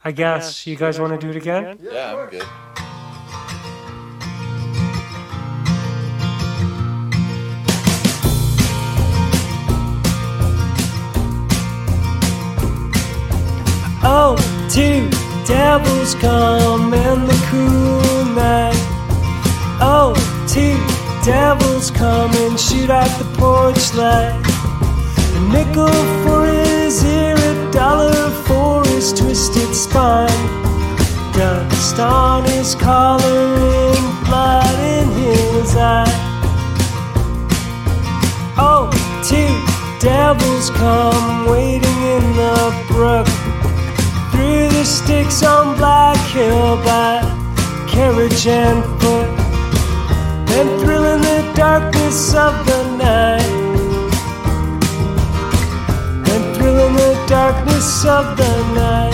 I guess you guys want to do it again? Yeah, I'm good. Oh, two devils come in the cool night. Oh, two devils come and shoot out the porch light. A nickel for his ear, $1 for his twisted spine. Dust on his collar and blood in his eye. Oh, two devils come wading in the brook, through the sticks on Black Hill by carriage and foot, and thrill in the darkness of the night, and thrill in the darkness of the night.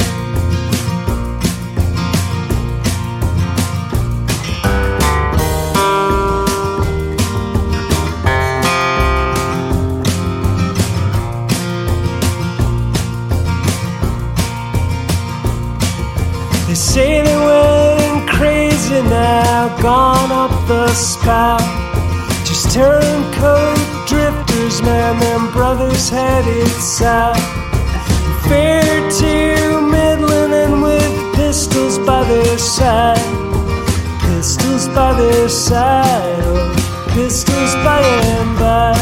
They say they went crazy now, gone up the spout. Just turncoat drifters, man, them brothers headed south. Fair to Midland and with pistols by their side. Pistols by their side, oh, pistols by and by.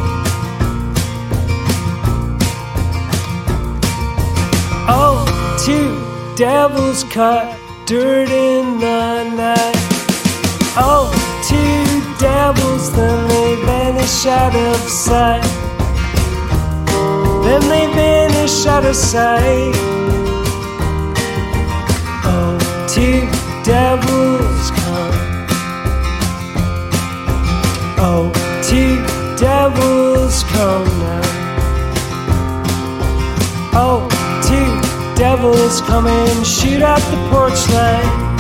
Oh, two devils cut dirt in the night. Oh, two devils, then they vanish out of sight. Then they vanish out of sight. Oh, two devils come. Oh, two devils come now. Oh, two devils come and shoot out the porch light.